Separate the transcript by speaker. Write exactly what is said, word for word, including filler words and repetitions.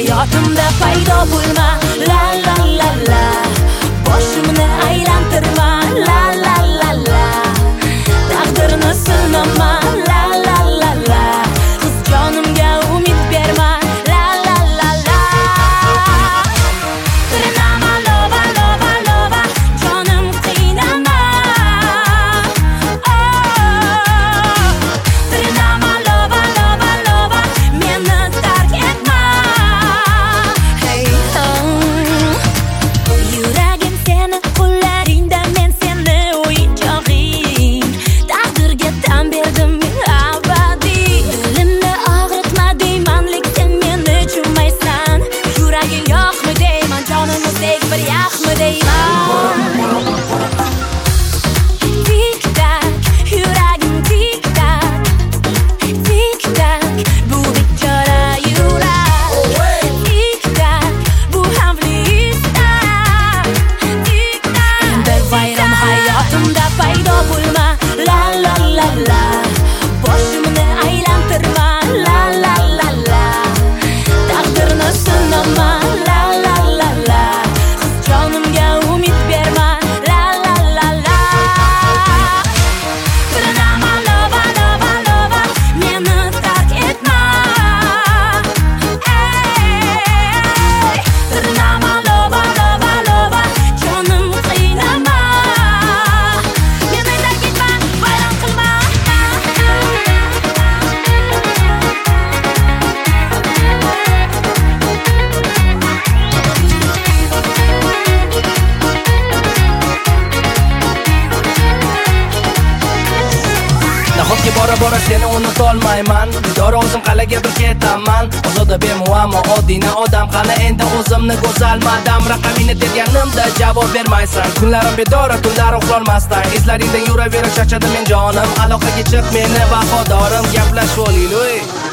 Speaker 1: hayotimda paydo bo'lma. La la la la, boshimni aylantirma. La la la la, taqdirni sinama. La la la la, qiz jonimga umid berma. La la la la, trinama lova lova lova, jonim qiynama. Trinama lova lova lova, meni tark etma. Hey yuragim seni qo'llaringda, men seni o'yinchog'ing. Taqdirga tan berdim men abadiy. Dilimni og'ritma deyman, lekin meni tushunmaysan. Yuraging yo'qmi deyman, jonimizdek bir yaxmi deyman. Tik tak, yuragim tik tak, tik tak, bu bechora yurak. Tik tak, bu ham istak. Tik tak, endi bayram hayotimda paydo bo'lma. La la la la, boshimni aylantirma. La la la la, taqdirni sinama. La la la la, qiz jonimga umid berma. La la la la, trinama lova lova lova, meni tark etma. Ey trinama lova lova lova, jonim qiynama. Meni tark etma, bayram qilma.
Speaker 2: Nahotki bora bora seni unutolmayman. Dora o'zim qal'aga bir ketaman. Ozoda bemuammo oddina odam. Qani endi o'zimni go'zal madam. Raqamingni terganimda javob bermaysan. Kunlarim bedora, tunlar uxlolmasdan izlaringda yuraverib charchadim men jonim. Aloqaga chiq meni vafodorim, gaplashib olaylik.